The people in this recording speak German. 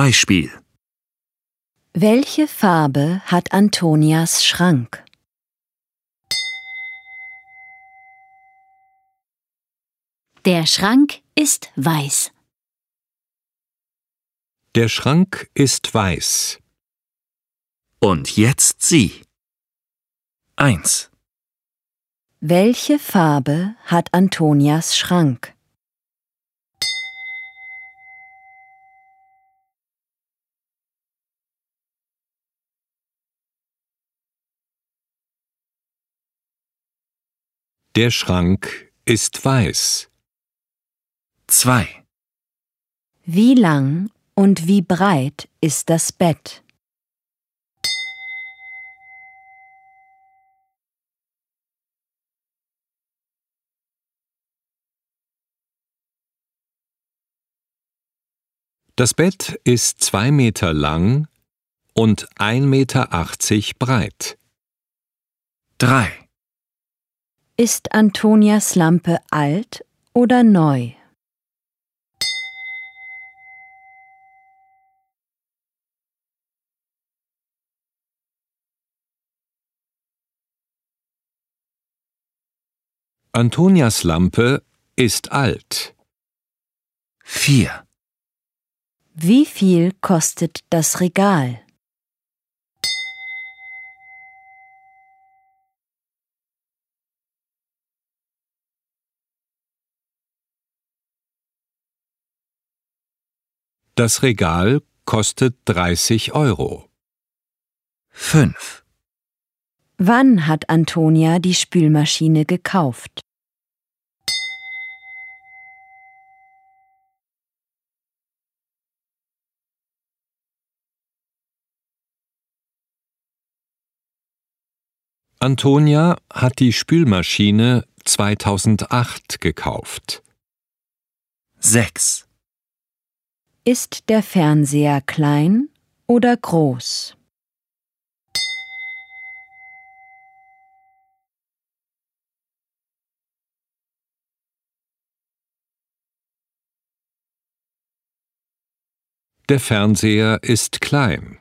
Beispiel: Welche Farbe hat Antonias Schrank? Der Schrank ist weiß. Der Schrank ist weiß. Und jetzt Sie. 1. Welche Farbe hat Antonias Schrank? Der Schrank ist weiß. 2. Wie lang und wie breit ist das Bett? Das Bett ist 2 Meter lang und 1,80 Meter breit. 3. Ist Antonias Lampe alt oder neu? Antonias Lampe ist alt. 4. Wie viel kostet das Regal? Das Regal kostet 30 Euro. 5. Wann hat Antonia die Spülmaschine gekauft? Antonia hat die Spülmaschine 2008 gekauft. 6. Ist der Fernseher klein oder groß? Der Fernseher ist klein.